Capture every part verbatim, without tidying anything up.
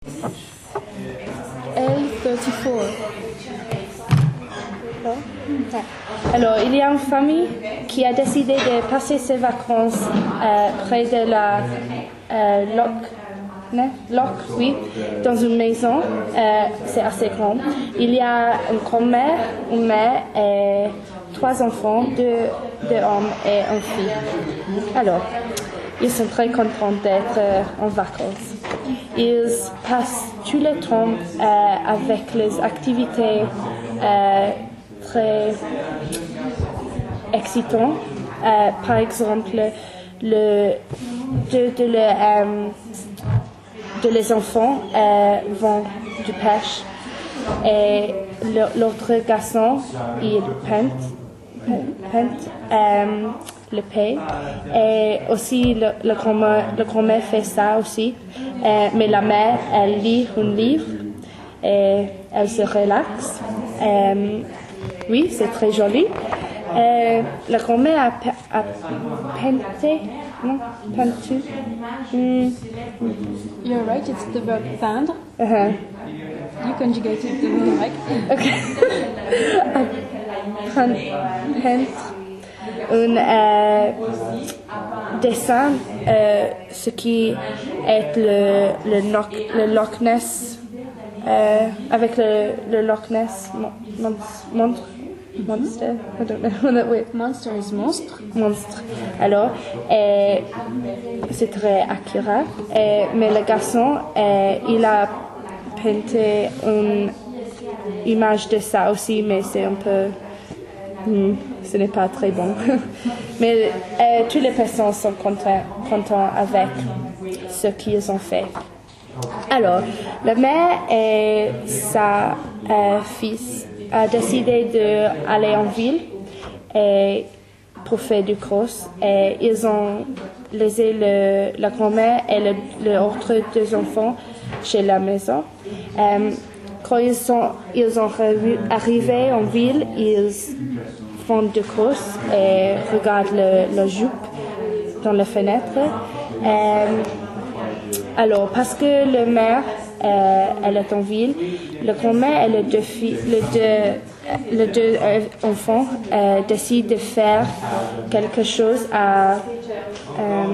L trente-quatre. Alors, il y a une famille qui a décidé de passer ses vacances euh, près de la euh, Loch, ne? Loch, oui, dans une maison. Euh, c'est assez grand. Il y a une grand-mère, une mère et trois enfants, deux, deux hommes et une fille. Alors, ils sont très contents d'être euh, en vacances. Ils passent tout le temps euh, avec les activités euh, très excitantes. Euh, par exemple, le, de, de, le, euh, de les enfants euh, vont du pêche et le, l'autre garçon, il peint, peint euh, le pain. Et aussi, le, le grand-mère, le grand-mère fait ça aussi. Euh, mais la mère, elle lit un livre et elle se relaxe. Euh, oui, c'est très joli. Euh, la grand-mère a, pe- a peinté, non, peintu. Mm. You're right, it's the verb peindre. Uh-huh. You conjugated the verb right. Okay. Peint, peint un euh, dessin, euh, ce qui est le, le, Loch, le Loch Ness, euh, avec le, le Loch Ness mon, mon, monster, I don't know, wait. Monster is monstre. Monstre. Alors, et c'est très accurate. Et, mais le garçon, et, il a peinté une image de ça aussi, mais c'est un peu... Hmm, ce n'est pas très bon. Mais euh, toutes les personnes sont contents, contents avec ce qu'ils ont fait. Alors, la mère et sa euh, fils a décidé d'aller en ville et pour faire du cross. Et ils ont laissé le, la grand-mère et le, les autres deux enfants chez la maison. Euh, quand ils sont, ils ont arrivé en ville, ils font du cross et regardent le, le jupe dans la fenêtre. Euh, alors, parce que le mère, euh, elle est en ville, le grand-mère et les deux filles, les deux, les deux euh, enfants euh, décident de faire quelque chose à, euh,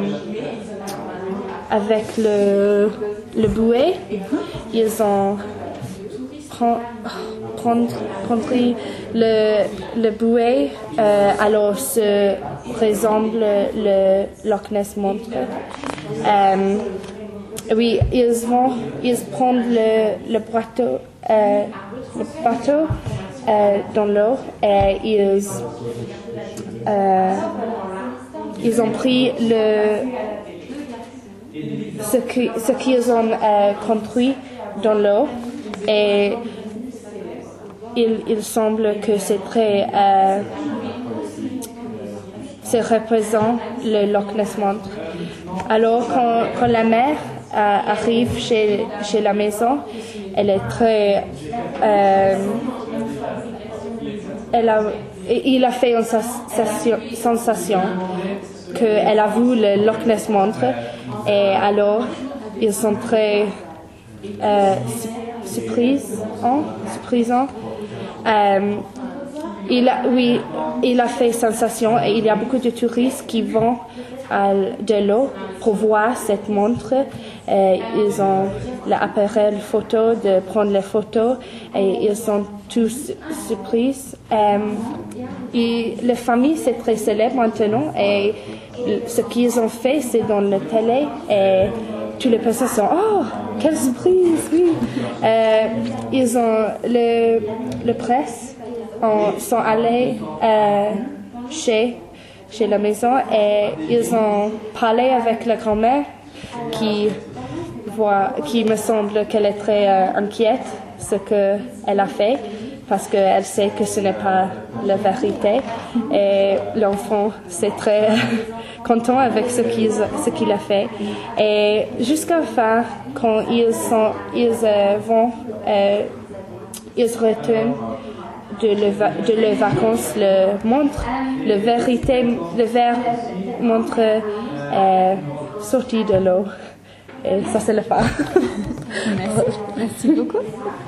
avec le, le bouet. Ils ont prendre, prendre le, le bouet, euh, alors se ressemble le Loch Ness montre. Euh, oui, ils vont, ils prennent le, le bateau, euh, le bateau euh, dans l'eau et ils, euh, ils ont pris le, ce qui, ce qu'ils ont euh, construit dans l'eau. Et il, il semble que c'est très... Euh, ça représente le Loch Ness montre. Alors, quand, quand la mère euh, arrive chez, chez la maison, elle est très... Euh, elle a, il a fait une sensation, sensation qu'elle a vu le Loch Ness montre. Et alors, ils sont très... Euh, surprise, hein, surprisant. Euh, il a, oui, il a fait sensation et il y a beaucoup de touristes qui vont à de l'eau pour voir cette montre. Et ils ont l'appareil photo de prendre les photos et ils sont tous surpris. Euh, et la famille c'est très célèbre maintenant et ce qu'ils ont fait c'est dans la télé et toutes les personnes sont oh quelle surprise oui euh, ils ont le le presse ont, sont allés euh, chez chez la maison et ils ont parlé avec la grand-mère qui voit qui me semble qu'elle est très euh, inquiète ce que elle a fait parce qu'elle sait que ce n'est pas la vérité et l'enfant c'est très content avec ce qu'il, ce qu'il a fait et jusqu'à la fin quand ils, sont, ils euh, vont euh, ils retournent de, le, de leurs vacances le montre le vérité le verre montre euh, sorti de l'eau Et ça, c'est le phare. Merci. Merci beaucoup.